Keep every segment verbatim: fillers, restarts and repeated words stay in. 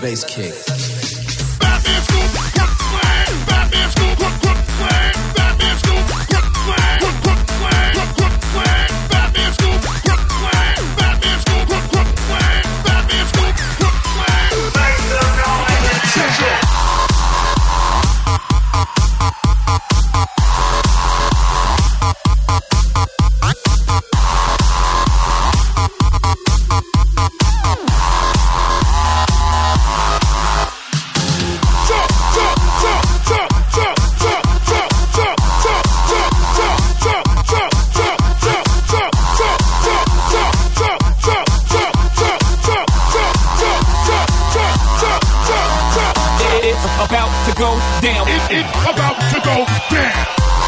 bass kick. Batman Scoop, Crook Slang, Batman Scoop, Crook Crook Slang, Batman Scoop, Crook Slang, Crook Crook Slang, Crook Crook Slang, Batman Scoop, Crook Slang, Batman Scoop, Crook Crook Slang, Batman Scoop, Crook Slang. Make some noise. Attention. About to go down. It, it's about to go down.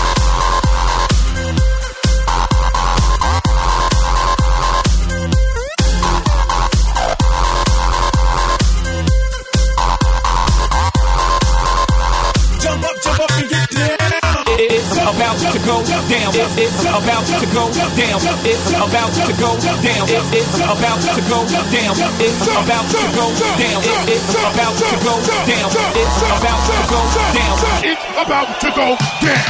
Jump up, jump up and get down. It's about to go down. It's about to go down. It's about to go down. It's about to go down. It's about to go down. It's about to go down. It's about to go down. It's about to go down.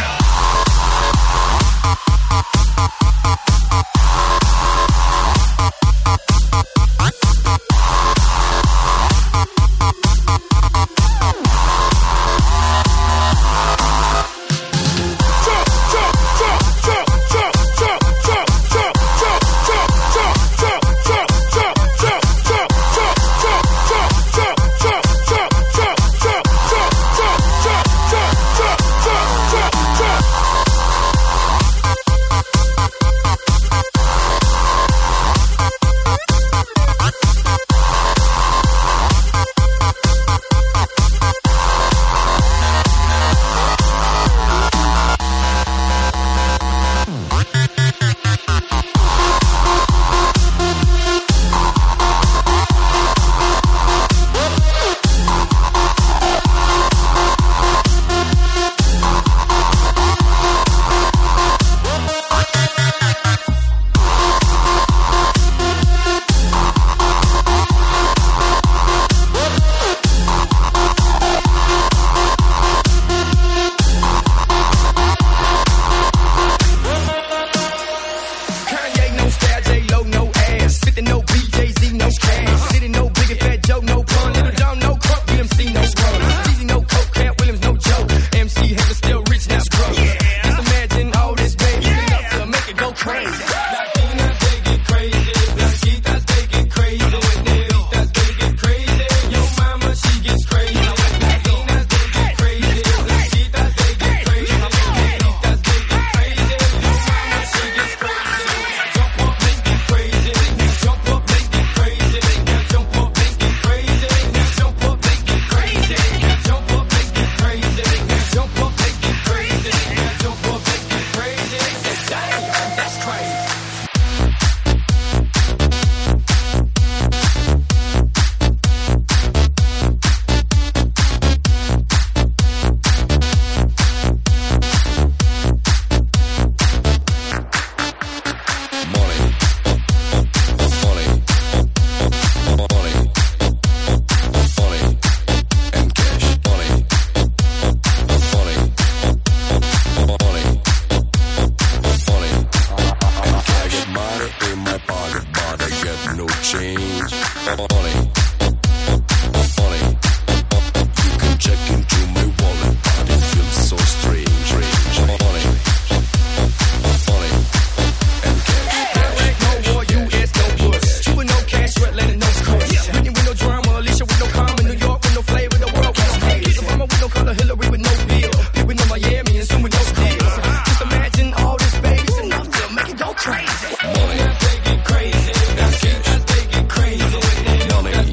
Money.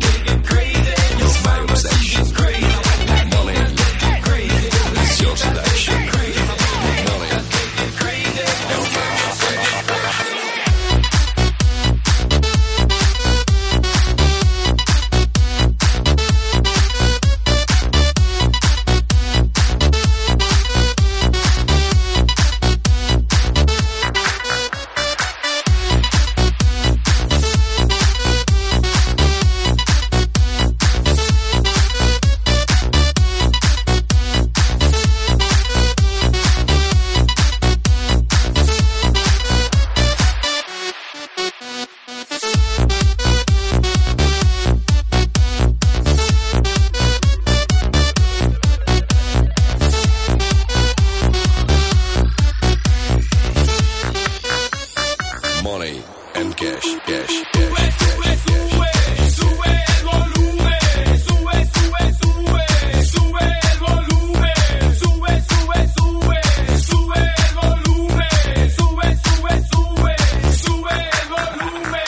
money and cash, cash, cash, cash, cash. Sube el volumen, sube, sube, sube, sube el volumen, sube, sube, sube, sube el volumen, sube, sube, sube, sube el volumen.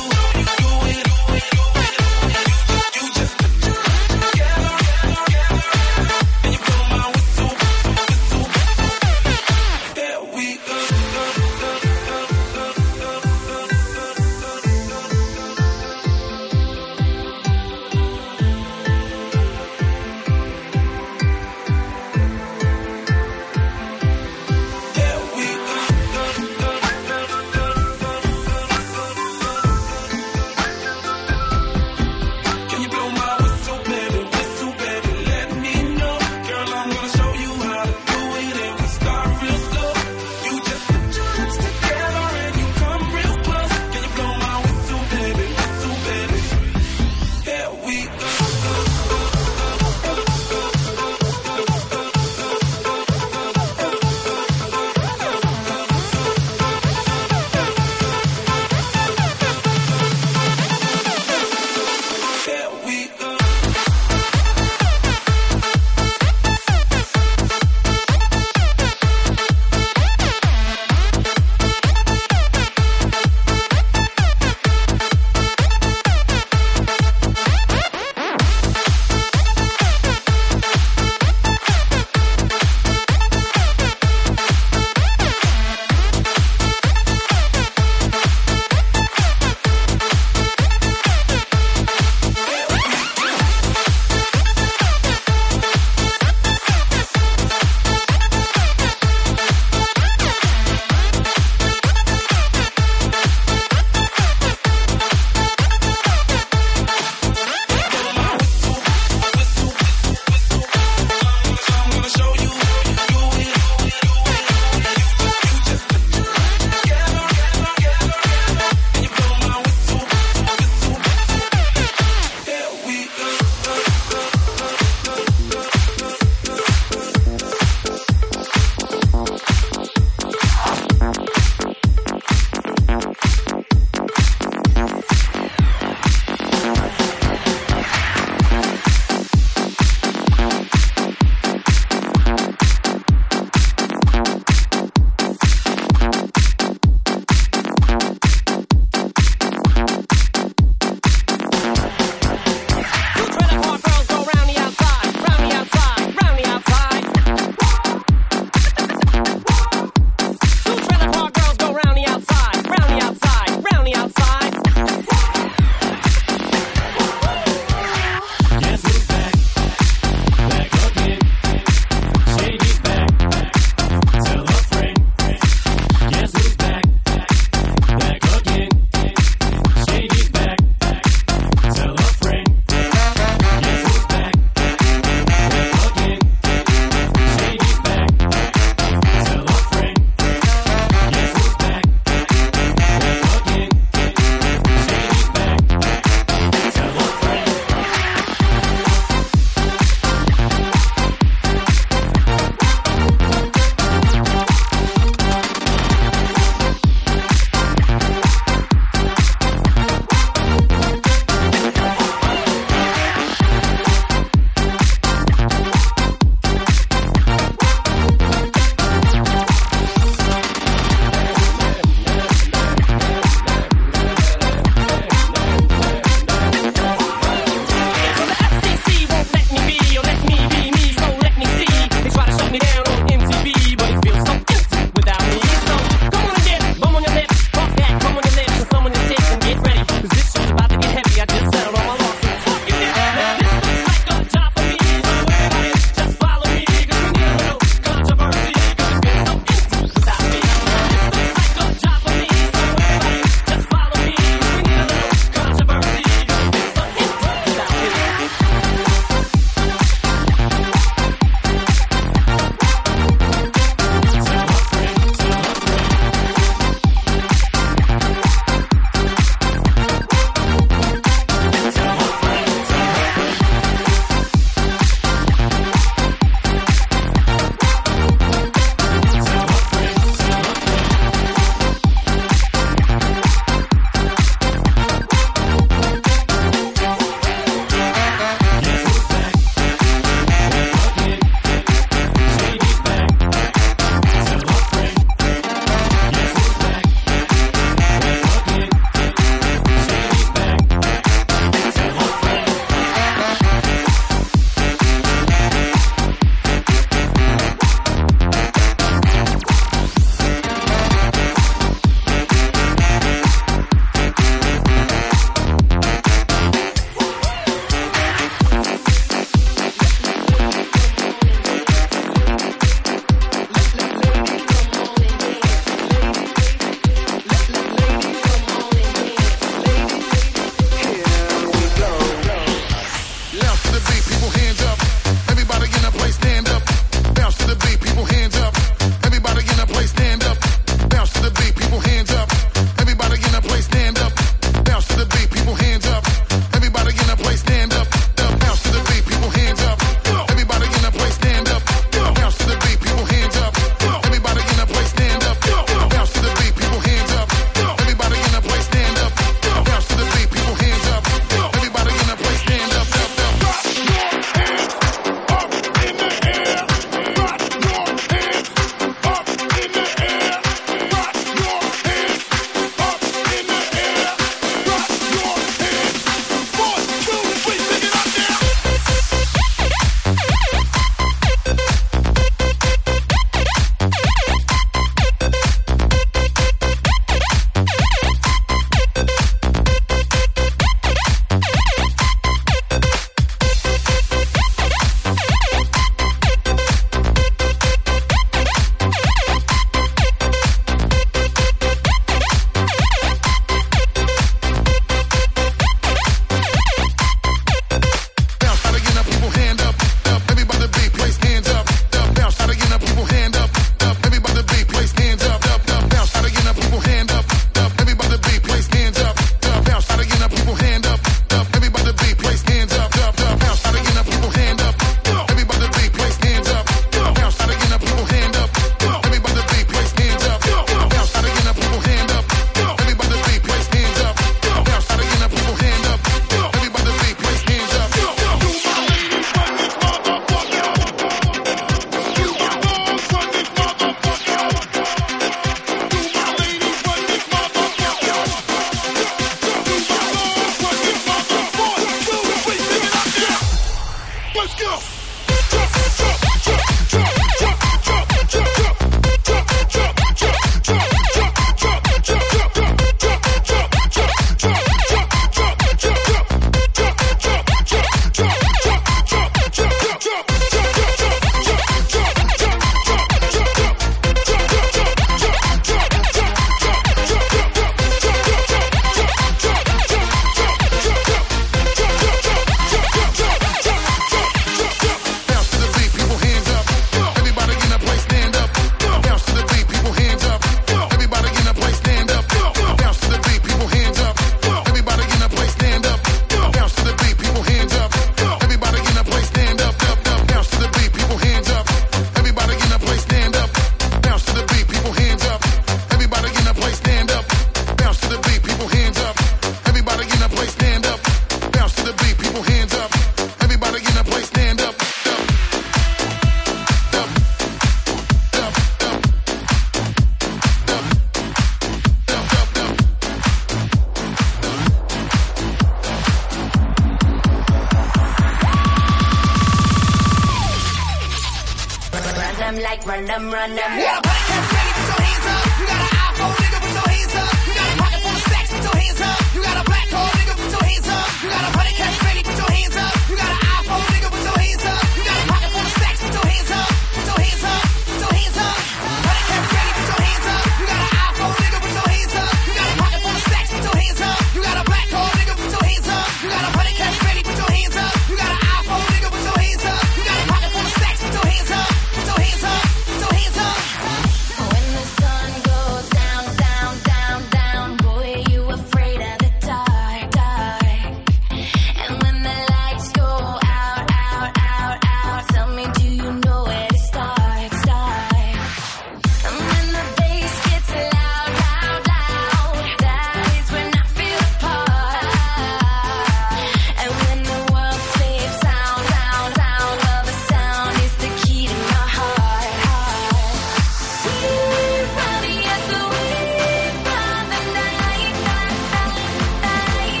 them, run them. You got a body cash ready, put your hands up. You got an iPhone, nigga, put your hands up. You got a pocket full of stacks, put your hands up. You got a black card, nigga, put your hands up. You got a body cash ready, put your hands up. You got an iPhone, nigga, put your hands up. You got a pocket full of stacks, put your hands up. Put your hands up, put your hands up. Body cash ready, put your hands up. You got an iPhone, nigga, put your hands up. You got a pocket full of stacks, put your hands up. You got a black card, nigga, put your hands up. You got a body cash ready, put your hands up. You got an iPhone, nigga, put your hands up. You got a pocket full of stacks, put your hands up. Put your hands up, put your hands up. When the sun goes down, down, down, down, boy, you afraid of the dark, dark. And when the lights go out, out, out, out, tell me, do you know where to start, start? And when the bass gets loud, loud, loud, that is when I feel the part. And when the world sleeps, sound, sound, sound, well, the sound is the key to my heart, heart. We're running at the wave of the night, night, night, night.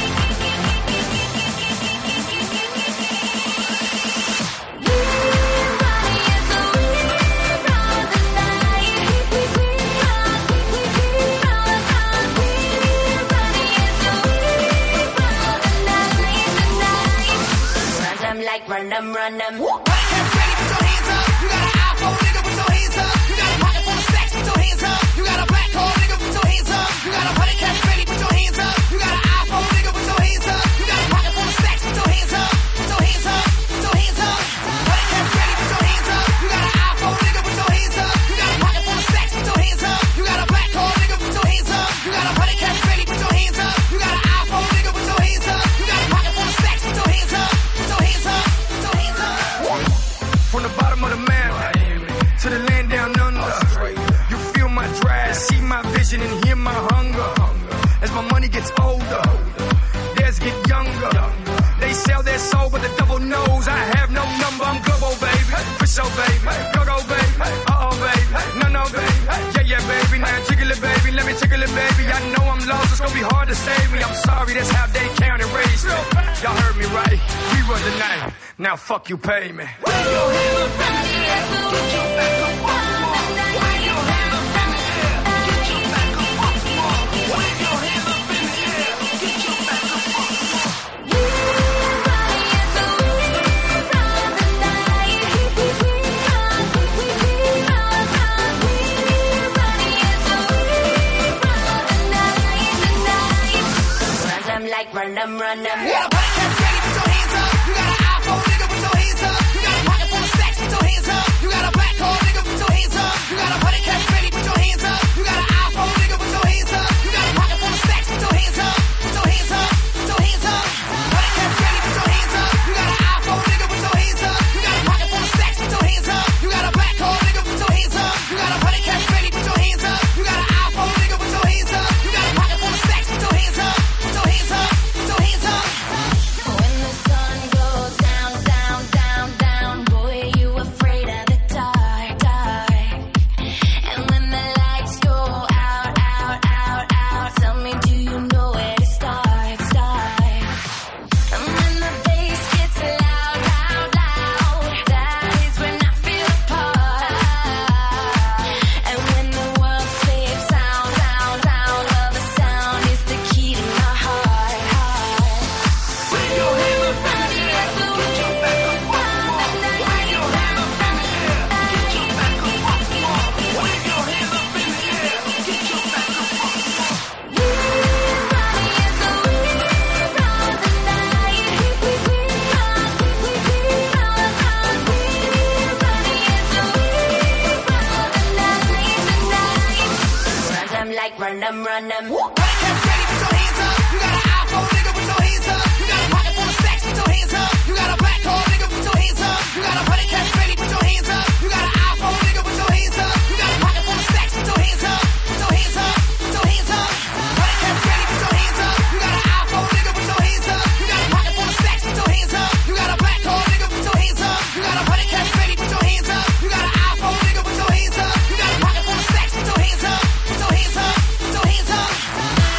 We're running at the wave of the night. We run, we run, run. We're running at the wave of the night, tonight. Run them like run them, run them. Body cash ready, put your hands up. You got an iPhone, nigga, put your hands up. You got a pocket full of stacks, put your hands up. You got a black card, nigga, put your hands up. You got a body cash ready, put your hands up. You got an iPhone, nigga, put your hands up. You got a pocket full of stacks, put your hands up. Put your hands up, put your hands up. Body cash ready, put your hands up. You got an iPhone, nigga, put your hands up. You got a pocket full of stacks, put your hands up. You got a black card, nigga, put your hands up. You got a body cash ready, put your hands up. You got an iPhone, nigga, put your hands up. You got a pocket full of stacks, put your hands up. Put your hands up, put your hands up. From the bottom of the map to the land down under, you feel my drive, see my vision, and hear my hunger. As my money gets older, theirs get younger. They sell their soul, but the devil knows I have no number. I'm global, baby, for sure, baby. Go, go, baby, uh-oh, baby, no, no, baby. Yeah, yeah, baby, now jiggle it, baby, let me tickle it, baby. I know I'm lost, it's gonna be hard to save me. I'm sorry, that's how they count and raise me. Y'all heard me right, we run the night. Now fuck you, pay me. Wave your hands up in the air. Get your back up off the wall. Wave your hands up in the air. Get your back up off the wall. Wave your hands up in the air. Get your back up off the wall. We're running at the wave of the night. We run, we run, run. We're running at the wave of the night, tonight. Run them like run them, run them. You got a body cash ready, put your hands up. You got an iPhone, nigga, put your hands up. You got a pocket full of stacks, put your hands up. You got a black card, nigga, put your hands up. You got a body cash ready, put your hands up. You got an iPhone, nigga, put your hands up. You got a pocket full of stacks, put your hands up. Put your hands up, put your hands up. Body cash ready, put your hands up. You got an iPhone, nigga, put your hands up. You got a pocket full of stacks, put your hands up. You got a black card, nigga, put your hands up. You got a body cash ready, put your hands up. You got an iPhone, nigga, put your hands up. You got a pocket full of stacks, put your hands up. Put your hands up, put your hands up. When the sun goes down, down, down, down, boy, you afraid of the dark, dark. And when the lights go out, out, out, out, tell me, do you know where to start, start? And when the bass gets loud, loud, loud, that is when I feel the part. And when the world sleeps, sound, sound, sound, well, the sound is the key to my heart, heart. Wave your hands up in the air. Get your back up off the wall. Wave your hands up in the air. Get your back up off the wall. Wave your hands up in the air. Get your back up off the wall. We're running at the wave of the night. We run, we run, run. We're running at the wave of the night, tonight. Run them like run them, run them. Body cash ready, put your hands up. You got an iPhone, nigga, put your hands up. You got a pocket full of stacks, put your hands up. You got a black card, nigga, put your hands up. You got a body cash ready, put your hands up. You got an iPhone, nigga, put your hands up. You got a pocket full of stacks, put your hands up. Put your hands up, put your hands up. Body cash ready, put your hands up. You got an iPhone, nigga, put your hands up. You got a pocket full of stacks, put your hands up. You got a black card, nigga, put your hands up. You got a body cash ready, put your hands up. You got an iPhone, nigga, put your hands up. You got a pocket full of stacks, put your hands up. Put your hands up, put your hands up.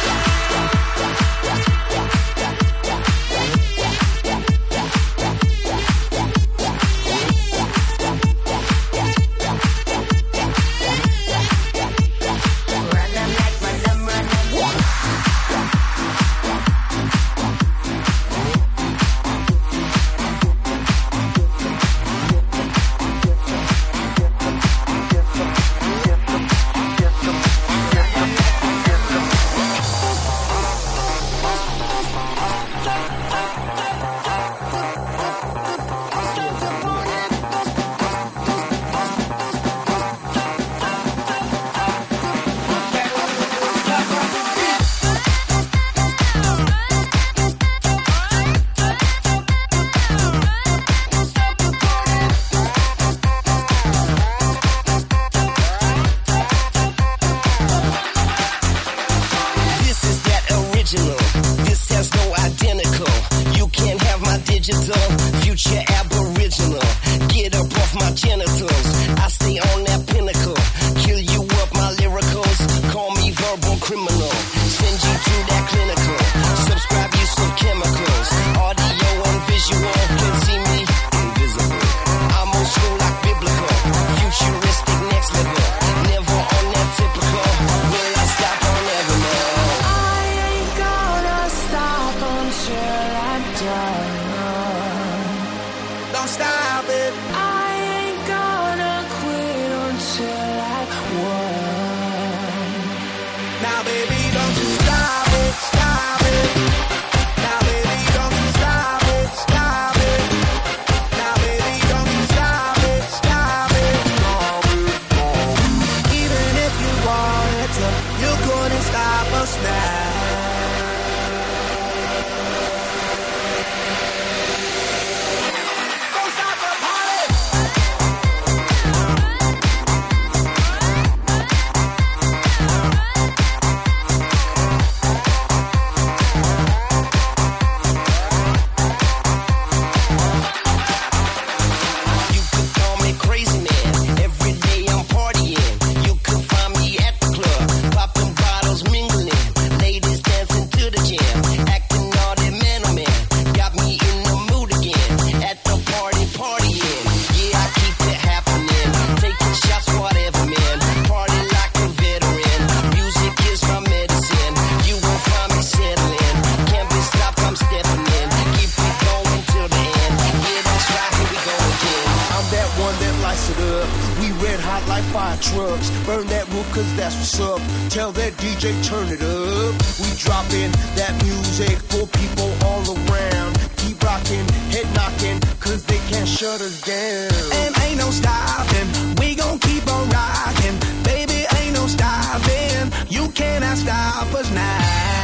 burn that roof cause that's what's up. Tell that D J turn it up. We dropping that music for people all around. Keep rocking, head knocking, cause they can't shut us down. And ain't no stopping, we gon' keep on rocking. Baby, ain't no stopping, you cannot stop us now.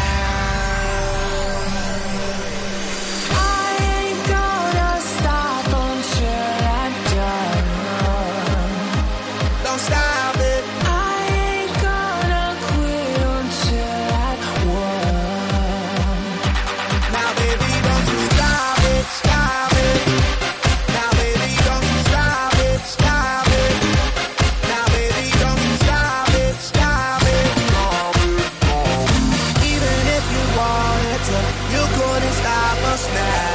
Stop it. I ain't gonna quit until I won. Now baby, don't you stop it, stop it. Now baby, don't you stop it, stop it. Now baby, don't you stop it, stop it. Even if you wanted to, you couldn't stop us now.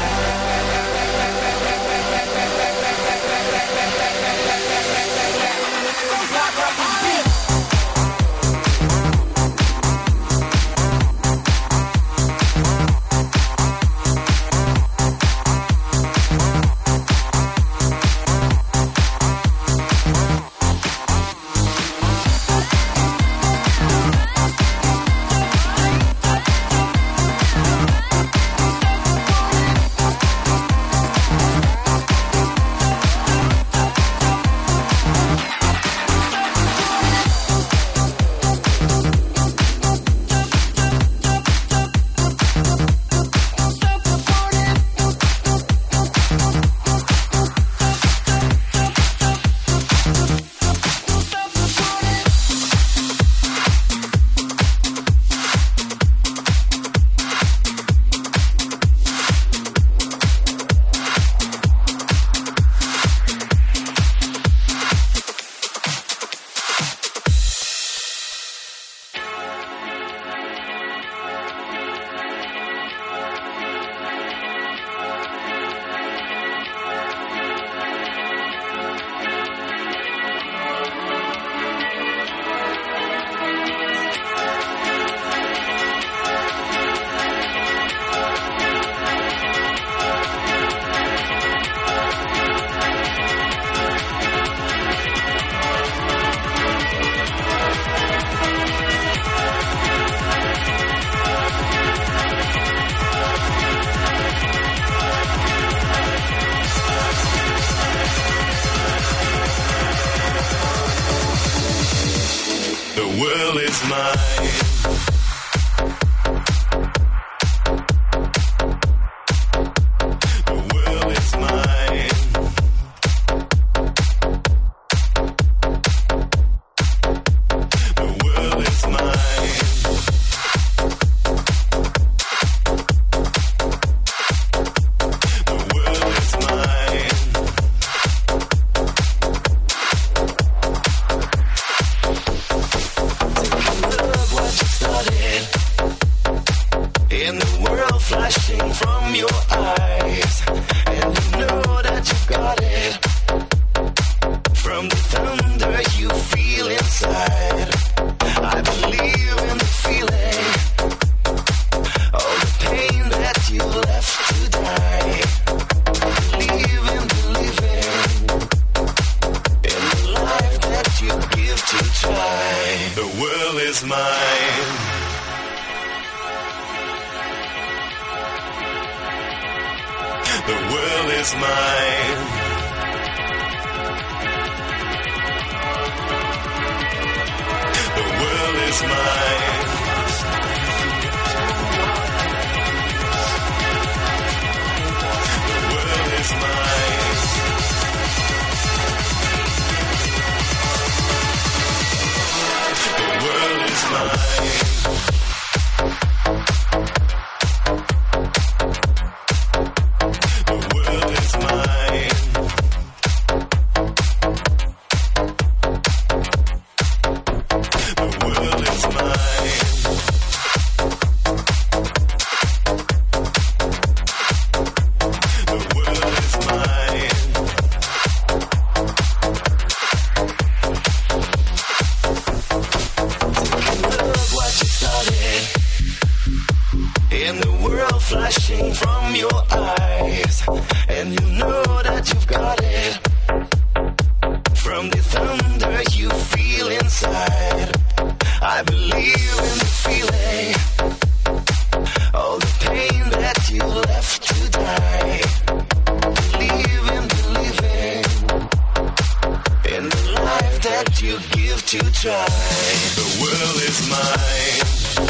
From the thunder you feel inside. right. I believe in the feeling, all the pain that you left to die. Believe in believing in the life that you give to try. The world is mine.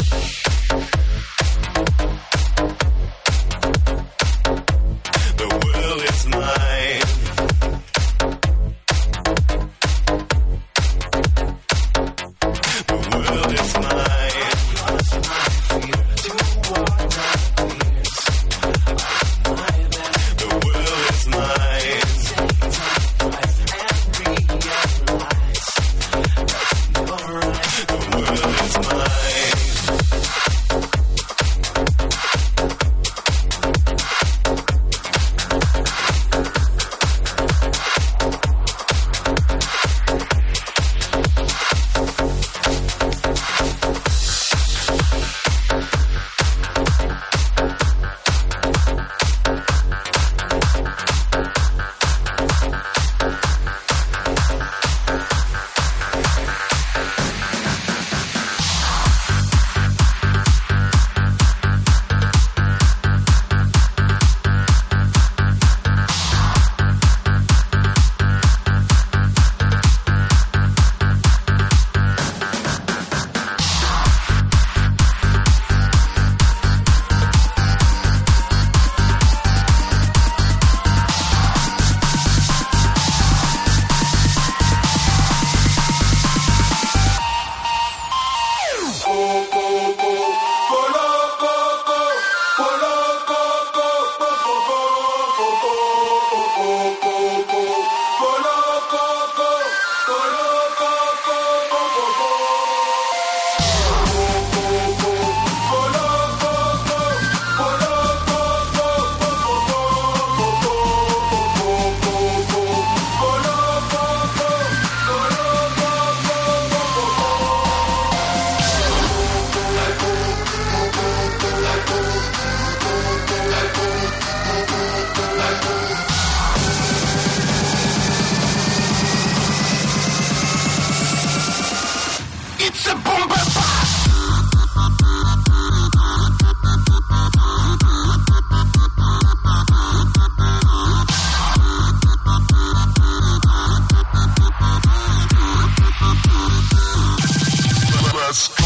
The world is mine. The world is mine. The world is mine. The world is mine. It's a bomber Let's go.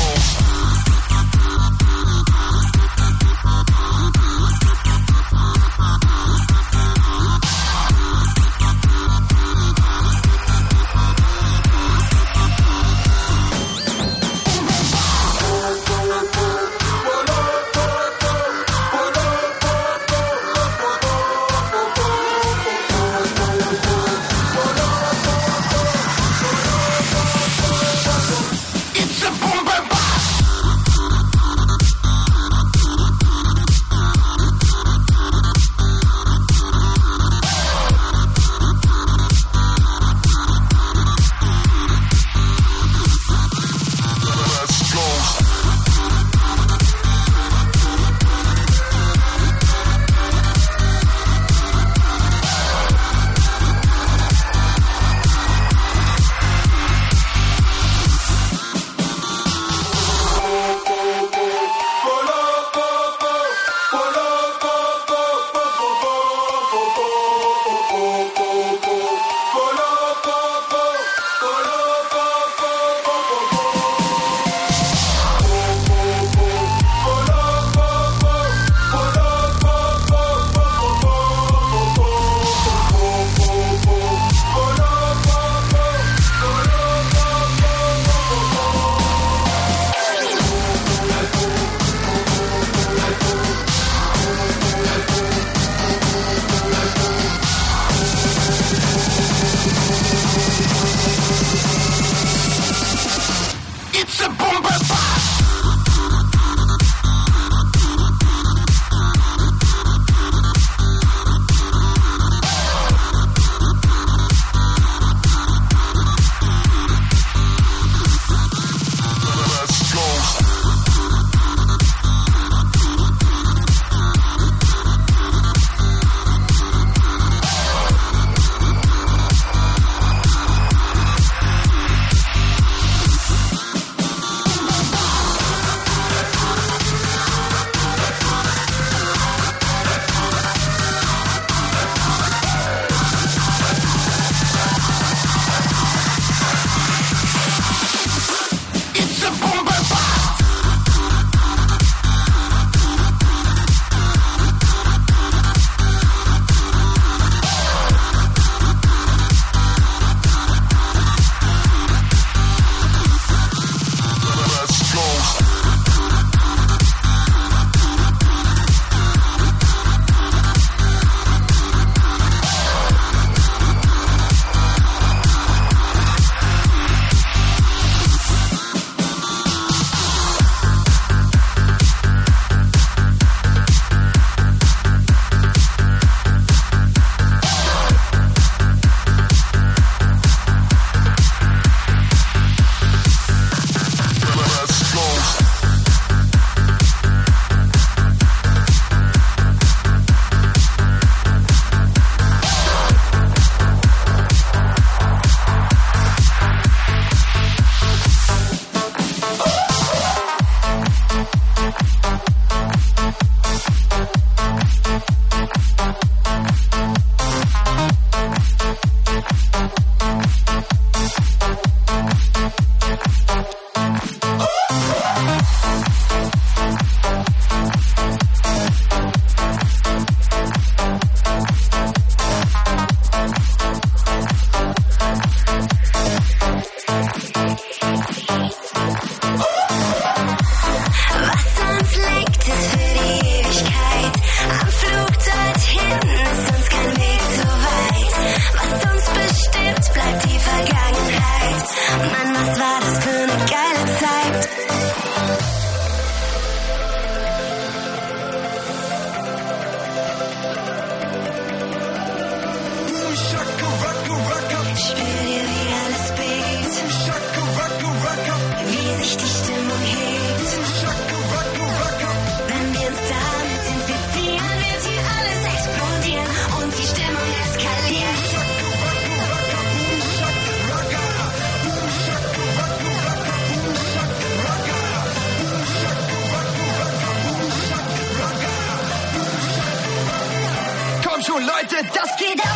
Leute, das geht ab.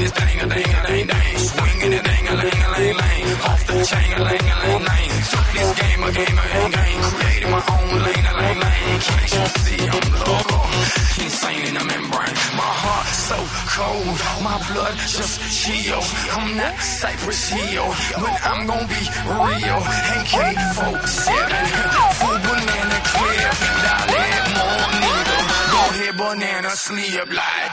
this thing, a ding, a ding, ding. Swinging a ding, a ling, a ling, ling. Off the chain, a ling, a ling, ling. Took this game, a game, a game, game. Created my own lane, a lane, lane. Can't you see I'm local? Insane in the membrane. My heart so cold, my blood just chill. I'm not Cypress Hill, but I'm gonna be real. A K forty-seven, full banana clip. Dolly more nigga. Go ahead, banana sleep like.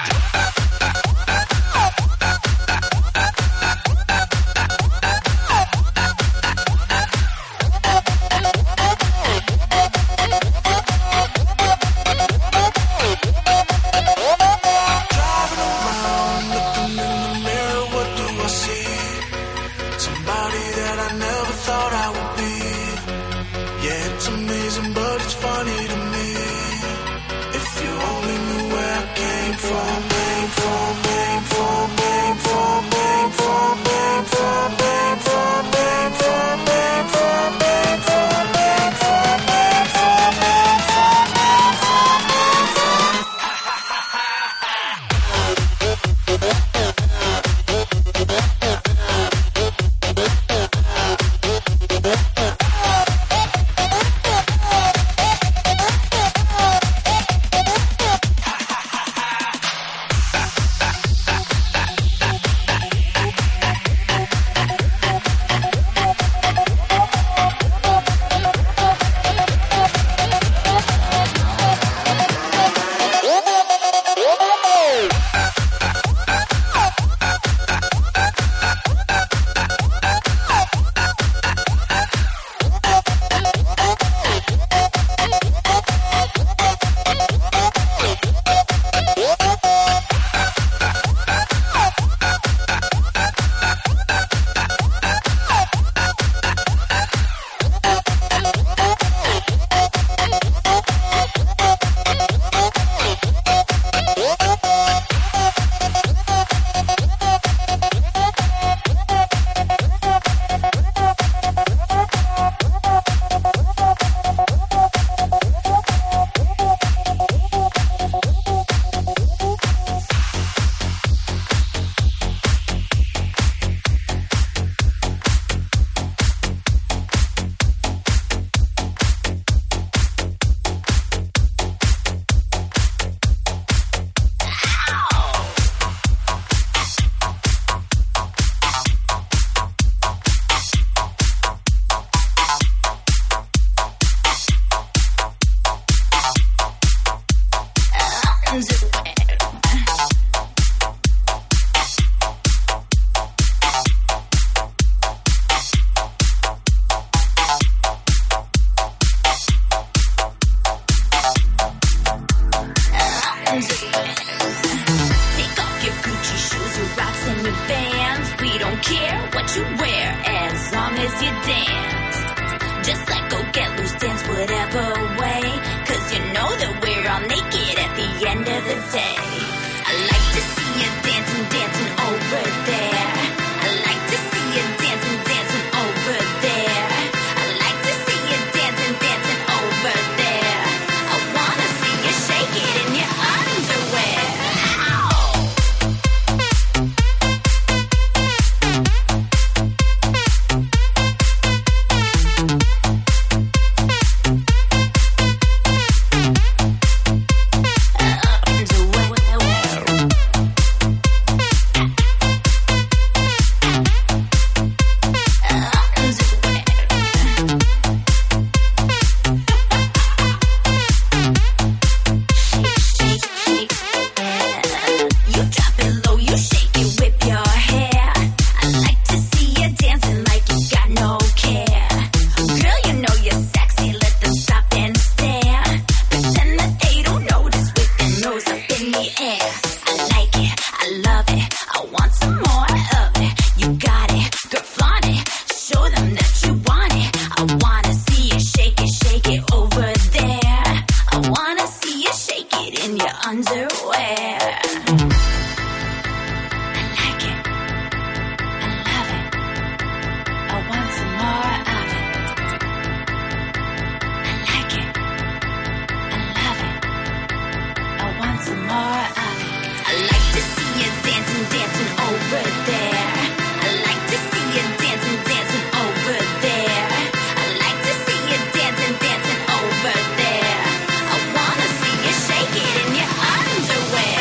more of it. I like to see you dancing, dancing over there. I like to see you dancing, dancing over there. I like to see you dancing, dancing over there. I wanna see you shake it in your underwear.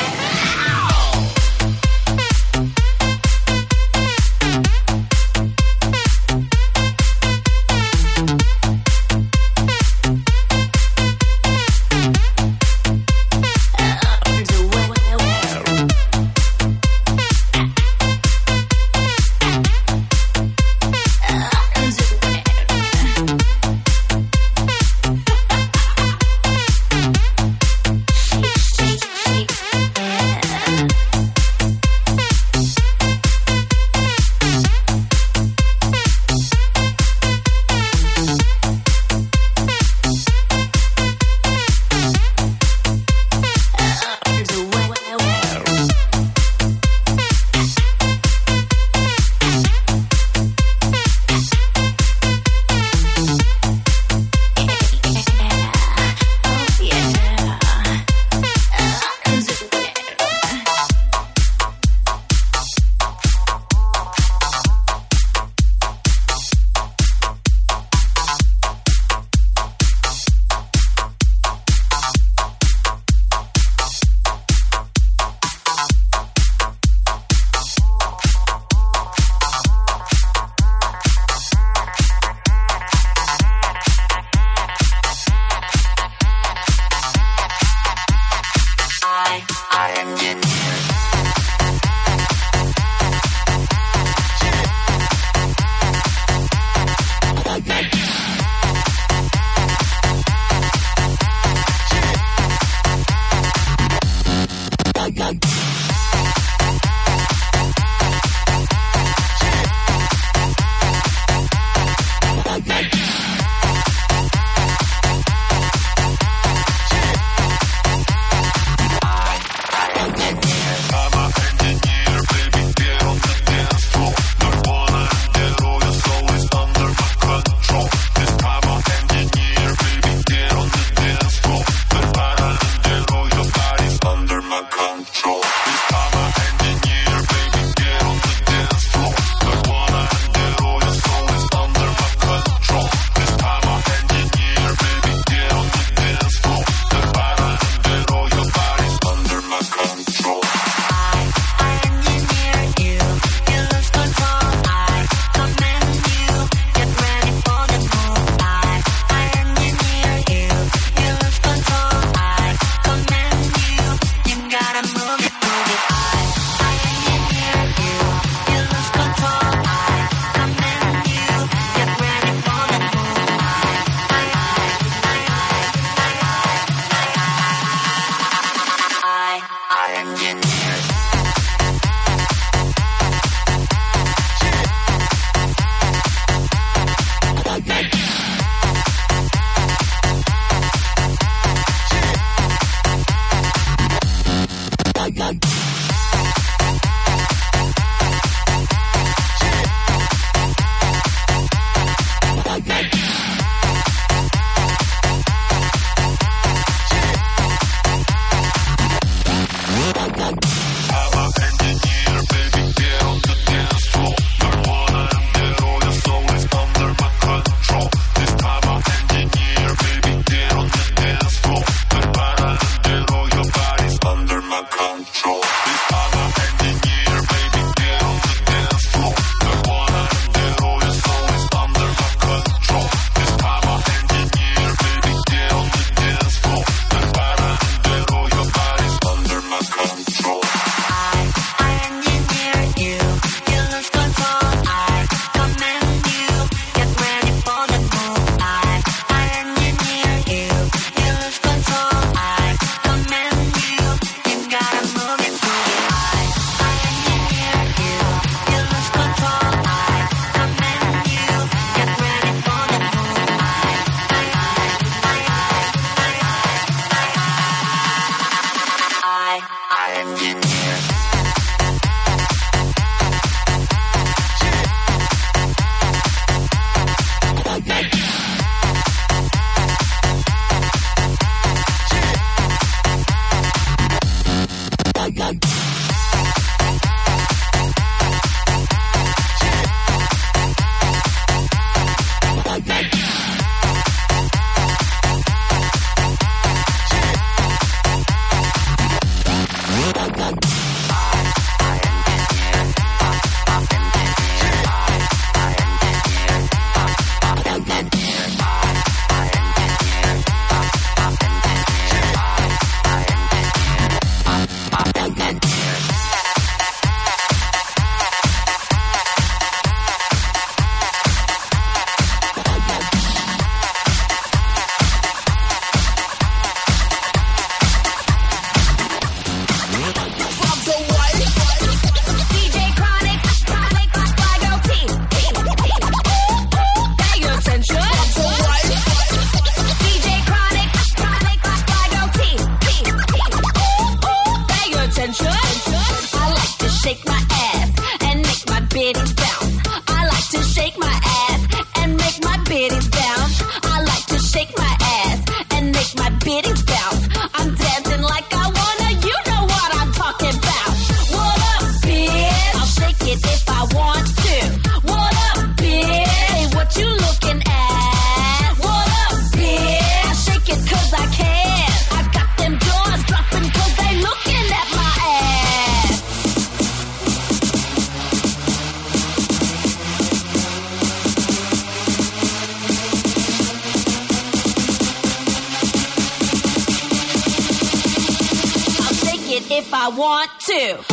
it if I want to.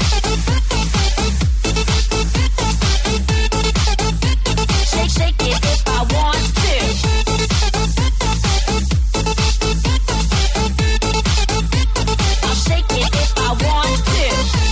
Shake, shake it if I want to. I'll shake it if I want to.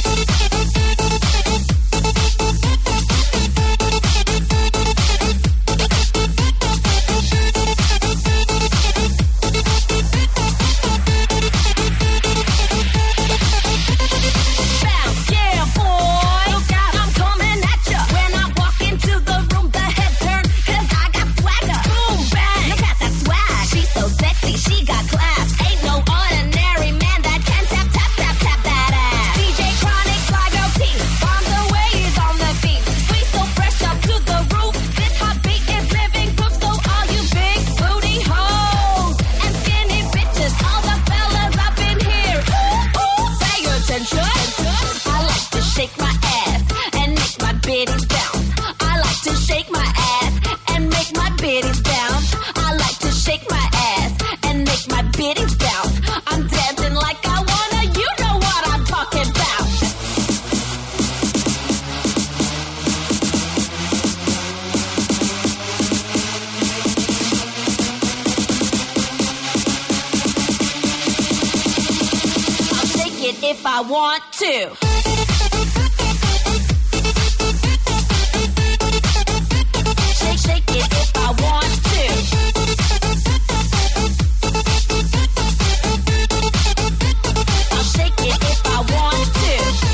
Bounce, yeah, boy. Look out, I'm coming at ya. When I walk into the room, the head turn, 'cause I got swagger. Boom, bang, look at that swag. She's so sexy, she got class. Ain't no ordinary man that can tap, tap, tap, tap that ass. D J Chronic, Flago T, on the way is on the beat. We so fresh up to the roof. This hot beat is living proof. So all you big booty hoes and skinny bitches, all the fellas up in here, ooh, ooh, pay attention. I like to shake my ass and make my bitties bounce. I like to shake my ass and make my bitties bounce. I like to shake my ass and make my bitties bounce. I'm dancing like I wanna, you know what I'm talking about. I'll shake it if I want to. Shake, shake it if I want to. I'll shake it if I want to.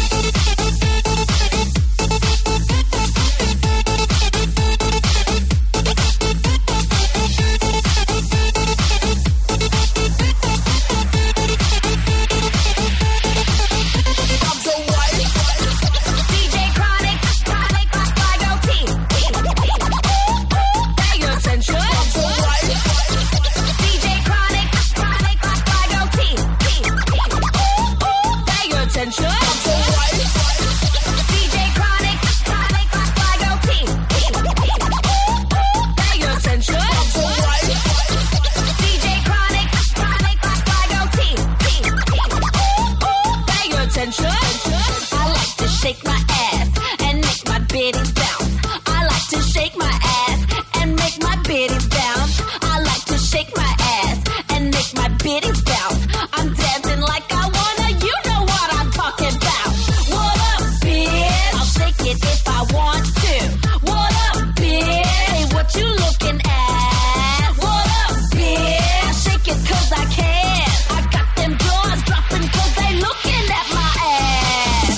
I'm so white. D J Chronic, Chronic, Flago T. Pay attention. I'm so white. D J Chronic, Chronic, Flago T. Pay attention. I'm so white. D J Chronic, Chronic, Flago T. Pay attention. I'm so white. D J Chronic, Chronic, Flago T. Pay attention. I like to shake my ass and make my bitties bounce. I like to shake my ass and make my bitties bounce. I like to shake my ass and make my bitties bounce. I'm dancing like I wanna, you know what I'm talking about. What up, bitch? I'll shake it if I want to. What up, bitch? Hey, what you looking at? What up, bitch? I'll shake it 'cause I can. I got them jaws dropping 'cause they looking at my ass.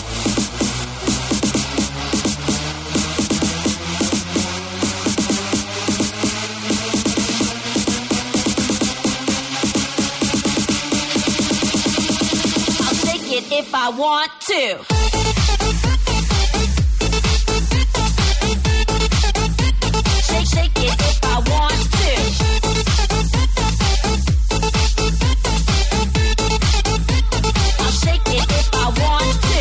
I'll shake it if I want to. Shake, shake it if I want to. I'll shake it if I want to.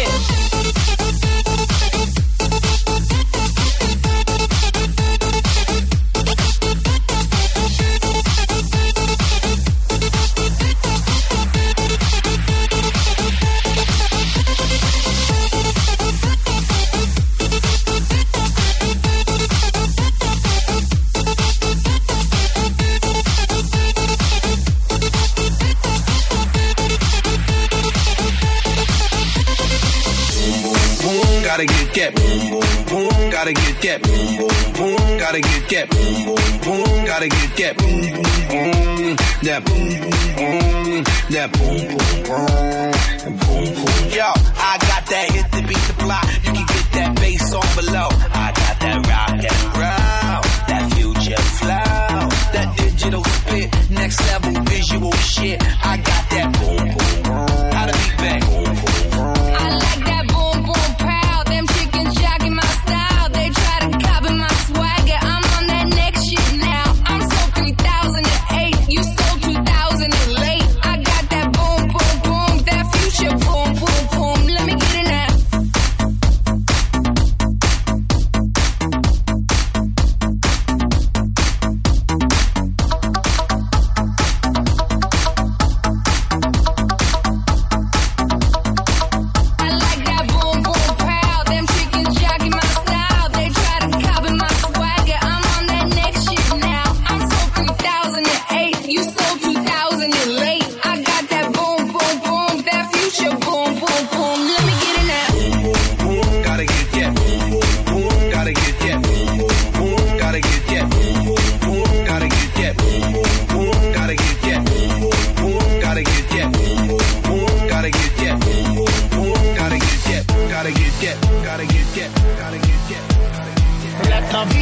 Gotta get that boom boom boom. Gotta get that boom boom boom. Gotta get that boom boom boom. Gotta get that boom boom boom. That boom boom boom. That boom boom boom. Boom boom. Yo, I got that hit to beat the block. You can get that bass on below. I got that rock and roll. That future flow. That digital spit. Next level visual shit. I got that boom boom boom. How to beat back. Boom boom boom. I like that boom boom proud. Them chickens jogging my style. They try to copy my swagger. I'm on that next shit now. I'm so three thousand eight. You so two thousand late. I got that boom boom boom. That future boom boom boom. Let me get it now.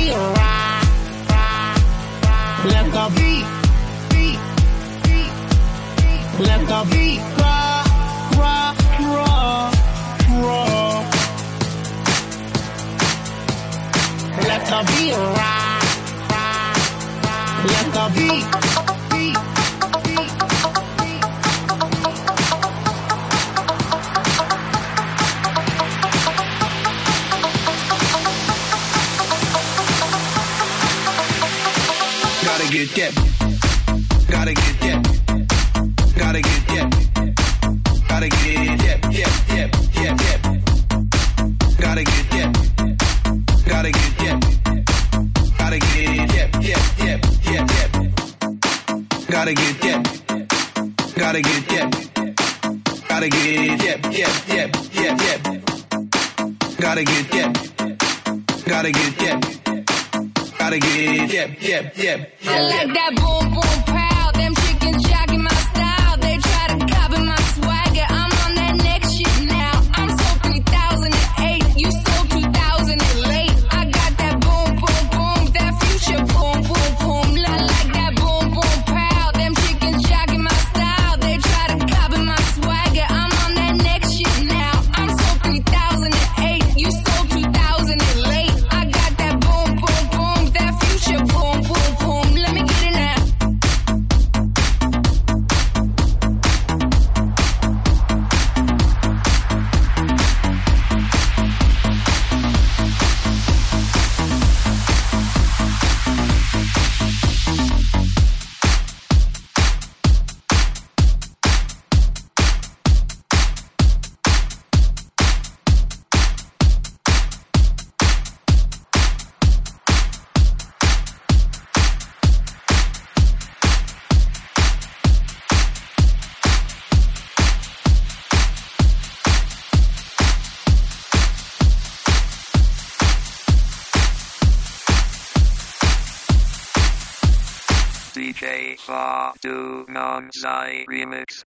beat rock. Let the beat, beat, beat, beat. Let the beat rock, rock, rock, rock. Let the beat rock, rock. Let the beat, beat, beat, beat. Gotta get that. Gotta get that. Gotta get that. Gotta get that. Yeah, yeah, yeah, yeah. Gotta get that. Gotta get that. Gotta get that. Yeah, yeah, yeah, yeah. Gotta get that. Gotta get that. Gotta get that. Yeah, yeah, yeah, yeah. Gotta get that. Gotta get that. Gotta get, yeah, yeah, yeah. I like that boom, boom, pow. Them chickens jogging my style. They try to copy my swagger. I'm on that next shit now. I'm so three thousand eight. You sold two thousand late. I got that boom, boom, boom. That future boom, boom, boom. I like that boom, boom, pow. Them chickens jogging my style. They try to copy my swagger. I'm on that next shit now. I'm so three thousand eight. You sold two thousand late. I got that boom, boom, boom. That future boom, boom, boom. Let me get it now. D J Fa Du Non Zai Remix.